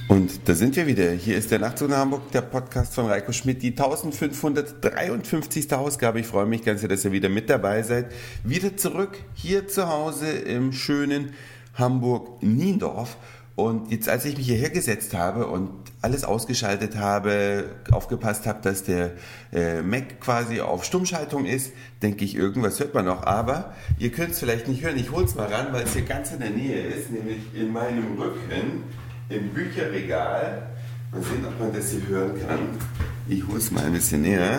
Und da sind wir wieder. Hier ist der Nachtzug nach Hamburg, der Podcast von Reiko Schmidt, die 1553. Ausgabe. Ich freue mich ganz sehr, dass ihr wieder mit dabei seid. Wieder zurück hier zu Hause im schönen Hamburg-Niendorf. Und jetzt, als ich mich hierher gesetzt habe und alles ausgeschaltet habe, aufgepasst habe, dass der Mac quasi auf Stummschaltung ist, denke ich, irgendwas hört man noch. Aber ihr könnt es vielleicht nicht hören. Ich hole es mal ran, weil es hier ganz in der Nähe ist, nämlich in meinem Rücken. Im Bücherregal. Mal sehen, ob man das hier hören kann. Ich hole es mal ein bisschen näher.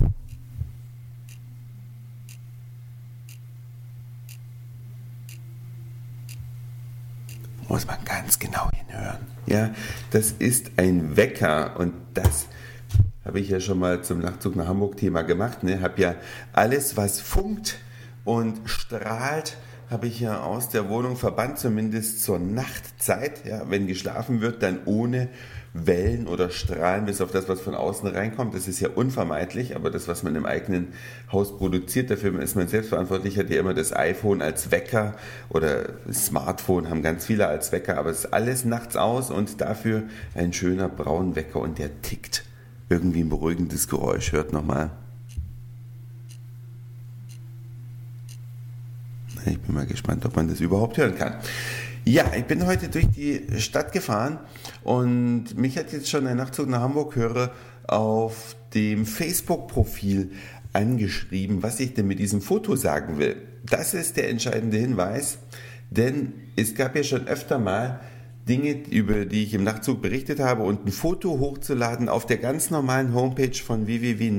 Muss man ganz genau hinhören. Ja, das ist ein Wecker und das habe ich ja schon mal zum Nachtzug nach Hamburg Thema gemacht. Ne? Habe ja alles, was funkt und strahlt, habe ich ja aus der Wohnung verbannt, zumindest zur Nachtzeit. Ja, wenn geschlafen wird, dann ohne Wellen oder Strahlen, bis auf das, was von außen reinkommt. Das ist ja unvermeidlich, aber das, was man im eigenen Haus produziert, dafür ist man selbstverantwortlich, hat ja immer das iPhone als Wecker oder das Smartphone, haben ganz viele als Wecker, aber es ist alles nachts aus und dafür ein schöner Braunwecker und der tickt. Irgendwie ein beruhigendes Geräusch. Hört nochmal. Ich bin mal gespannt, ob man das überhaupt hören kann. Ja, ich bin heute durch die Stadt gefahren und mich hat jetzt schon ein Nachtzug nach Hamburg-Hörer auf dem Facebook-Profil angeschrieben, was ich denn mit diesem Foto sagen will. Das ist der entscheidende Hinweis, denn es gab ja schon öfter mal Dinge, über die ich im Nachtzug berichtet habe und ein Foto hochzuladen auf der ganz normalen Homepage von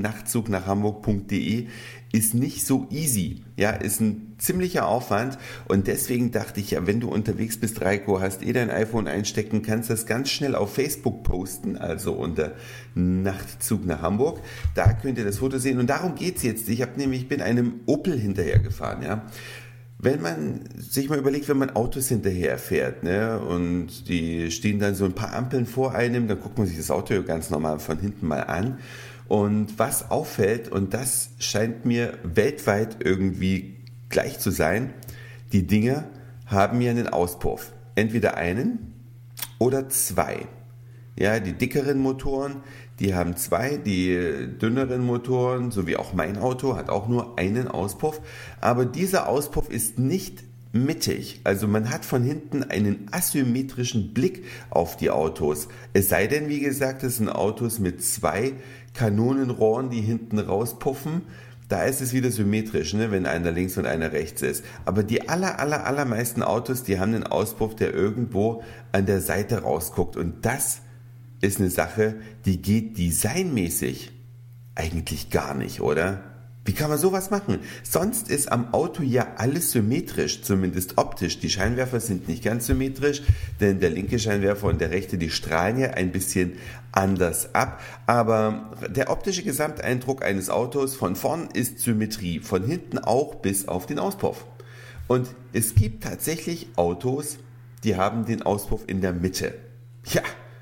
www.nachtzugnachhamburg.de ist nicht so easy. Ja, ist ein ziemlicher Aufwand und deswegen dachte ich, ja, wenn du unterwegs bist, Reiko, hast dein iPhone einstecken, kannst das ganz schnell auf Facebook posten, also unter Nachtzug nach Hamburg. Da könnt ihr das Foto sehen und darum geht's jetzt. Ich bin einem Opel hinterhergefahren, ja. Wenn man sich mal überlegt, wenn man Autos hinterher fährt, ne, und die stehen dann so ein paar Ampeln vor einem, dann guckt man sich das Auto ganz normal von hinten mal an. Und was auffällt, und das scheint mir weltweit irgendwie gleich zu sein, die Dinger haben ja einen Auspuff. Entweder einen oder zwei. Ja, die dickeren Motoren, die haben zwei, die dünneren Motoren, so wie auch mein Auto, hat auch nur einen Auspuff. Aber dieser Auspuff ist nicht mittig. Also man hat von hinten einen asymmetrischen Blick auf die Autos. Es sei denn, wie gesagt, es sind Autos mit zwei Kanonenrohren, die hinten rauspuffen. Da ist es wieder symmetrisch, ne, wenn einer links und einer rechts ist. Aber die allermeisten Autos, die haben einen Auspuff, der irgendwo an der Seite rausguckt. Und das ist eine Sache, die geht designmäßig eigentlich gar nicht, oder? Wie kann man sowas machen? Sonst ist am Auto ja alles symmetrisch, zumindest optisch. Die Scheinwerfer sind nicht ganz symmetrisch, denn der linke Scheinwerfer und der rechte, die strahlen ja ein bisschen anders ab. Aber der optische Gesamteindruck eines Autos von vorn ist Symmetrie, von hinten auch bis auf den Auspuff. Und es gibt tatsächlich Autos, die haben den Auspuff in der Mitte. Ja,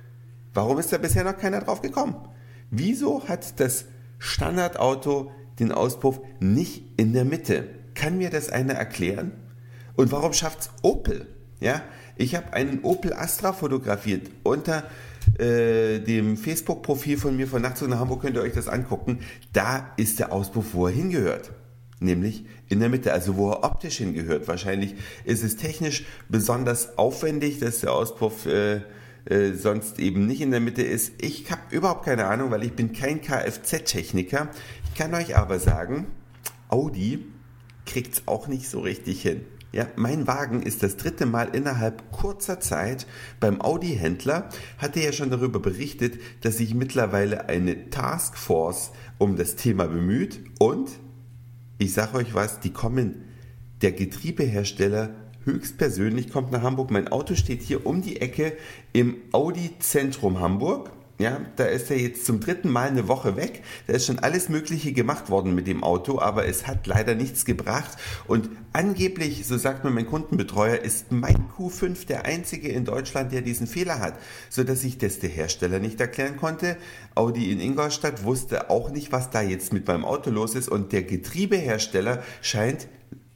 warum ist da bisher noch keiner drauf gekommen? Wieso hat das Standardauto den Auspuff nicht in der Mitte? Kann mir das einer erklären? Und warum schafft's Opel? Ja, ich habe einen Opel Astra fotografiert. Unter dem Facebook-Profil von mir von Nachtzug nach Hamburg könnt ihr euch das angucken. Da ist der Auspuff, wo er hingehört. Nämlich in der Mitte, also wo er optisch hingehört. Wahrscheinlich ist es technisch besonders aufwendig, dass der Auspuff sonst eben nicht in der Mitte ist. Ich habe überhaupt keine Ahnung, weil ich bin kein Kfz-Techniker. Ich kann euch aber sagen, Audi kriegt's auch nicht so richtig hin. Ja, mein Wagen ist das 3. Mal innerhalb kurzer Zeit beim Audi-Händler, hatte ja schon darüber berichtet, dass sich mittlerweile eine Taskforce um das Thema bemüht und ich sage euch was, der Getriebehersteller höchstpersönlich kommt nach Hamburg. Mein Auto steht hier um die Ecke im Audi-Zentrum Hamburg. Ja, da ist er jetzt zum 3. Mal eine Woche weg. Da ist schon alles Mögliche gemacht worden mit dem Auto, aber es hat leider nichts gebracht. Und angeblich, so sagt mir mein Kundenbetreuer, ist mein Q5 der einzige in Deutschland, der diesen Fehler hat, sodass sich das der Hersteller nicht erklären konnte. Audi in Ingolstadt wusste auch nicht, was da jetzt mit meinem Auto los ist und der Getriebehersteller scheint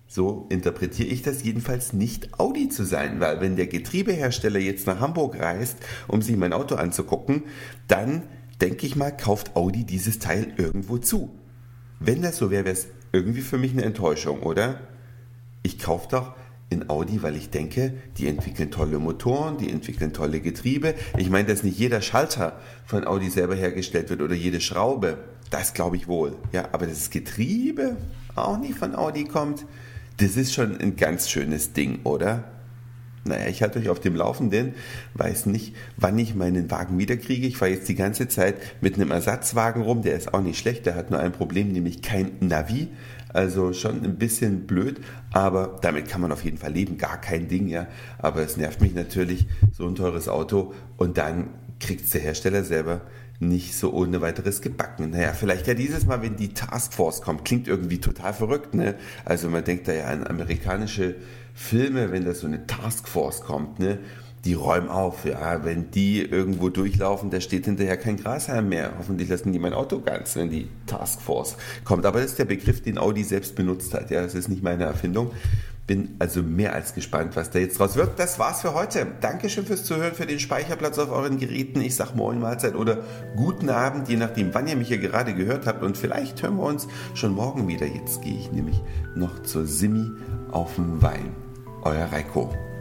So interpretiere ich das jedenfalls nicht Audi zu sein, weil wenn der Getriebehersteller jetzt nach Hamburg reist, um sich mein Auto anzugucken, dann denke ich mal, kauft Audi dieses Teil irgendwo zu. Wenn das so wäre, wäre es irgendwie für mich eine Enttäuschung, oder? Ich kaufe doch in Audi, weil ich denke, die entwickeln tolle Motoren, die entwickeln tolle Getriebe. Ich meine, dass nicht jeder Schalter von Audi selber hergestellt wird oder jede Schraube, das glaube ich wohl. Ja, aber das Getriebe auch nicht von Audi kommt, das ist schon ein ganz schönes Ding, oder? Naja, ich halte euch auf dem Laufenden, weiß nicht, wann ich meinen Wagen wiederkriege. Ich fahre jetzt die ganze Zeit mit einem Ersatzwagen rum, der ist auch nicht schlecht, der hat nur ein Problem, nämlich kein Navi. Also schon ein bisschen blöd, aber damit kann man auf jeden Fall leben, gar kein Ding, ja. Aber es nervt mich natürlich, so ein teures Auto, und dann kriegt es der Hersteller selber nicht so ohne weiteres gebacken. Naja, vielleicht ja dieses Mal, wenn die Taskforce kommt, klingt irgendwie total verrückt, ne? Also man denkt da ja an amerikanische Filme, wenn da so eine Taskforce kommt, ne? Die räumen auf, ja, wenn die irgendwo durchlaufen, da steht hinterher kein Grashalm mehr. Hoffentlich lassen die mein Auto ganz, wenn die Taskforce kommt. Aber das ist der Begriff, den Audi selbst benutzt hat, ja, das ist nicht meine Erfindung. Bin also mehr als gespannt, was da jetzt draus wird. Das war's für heute. Dankeschön fürs Zuhören, für den Speicherplatz auf euren Geräten. Ich sag Moin, Mahlzeit oder guten Abend, je nachdem, wann ihr mich hier gerade gehört habt. Und vielleicht hören wir uns schon morgen wieder. Jetzt gehe ich nämlich noch zur Simi auf den Wein. Euer Reiko.